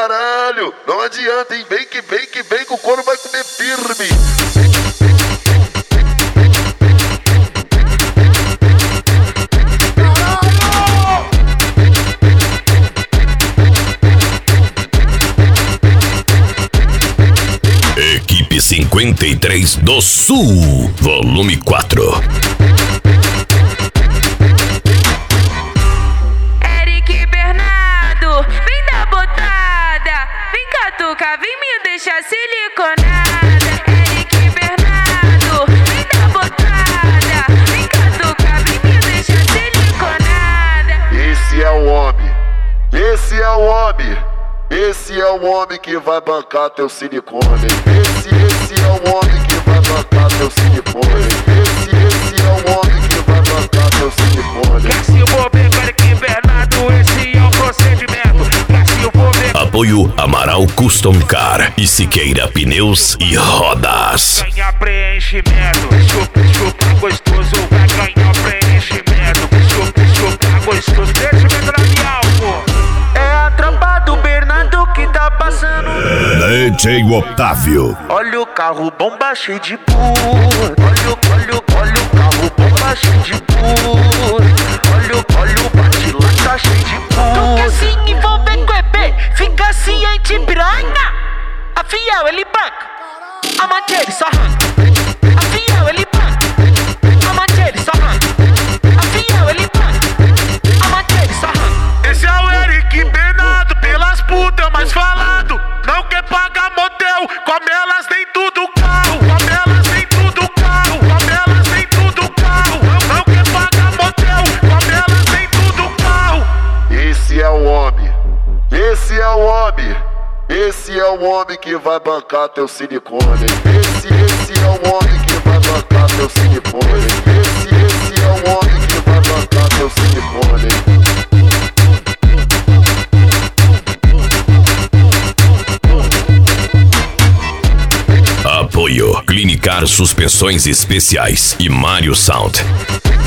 caralho. Não adianta, hein? Vem que o couro vai comer firme. Equipe 53 do Sul, volume 4. Eric Bernardo, vem dar botada. Vem catucar, vem me deixar siliconada. Eric Bernardo, vem dar botada. Vem catucar, vem me deixar siliconada. Esse é o homem. Esse é o homem. Esse é o homem que vai bancar teu silicone. Esse é o homem que vai bancar teu silicone. Esse é o homem que vai bancar teu silicone. Se eu vou ver com Eric Bernardo, esse é o procedimento. Se eu vou ver... Apoio Amaral Custom Car e Siqueira Pneus e Rodas. Ganhar preenchimento, chupa gostoso, vai ganhar preenchimento. Chupa gostoso, preenchimento labial, pô. É a tropa do Bernardo que tá passando. DJ Otávio. Olha o carro bomba cheio de puro. Olha o carro bomba cheio de puro. Olha o bate-lata cheio de puro. Tu quer se envolver com o EB? Fica ciente, piranha. A fiel ele banca, a mate ele só arranca. A fiel ele banca, a mate ele só arranca. A fiel ele banca, a mate ele só arranca. Esse é o Eric Bernardo, pelas putas mais falado. Não quer pagar motel, come elas dentro do carro. Come elas dentro do carro, come elas dentro do carro. Não quer pagar motel, come elas dentro do carro. Esse é o homem. Esse é o homem. Esse é o homem que vai bancar teu silicone. Esse é o homem que vai bancar teu silicone. Esse é o homem que vai bancar teu silicone. Apoio Clinicar Suspensões Especiais e Mário Sound.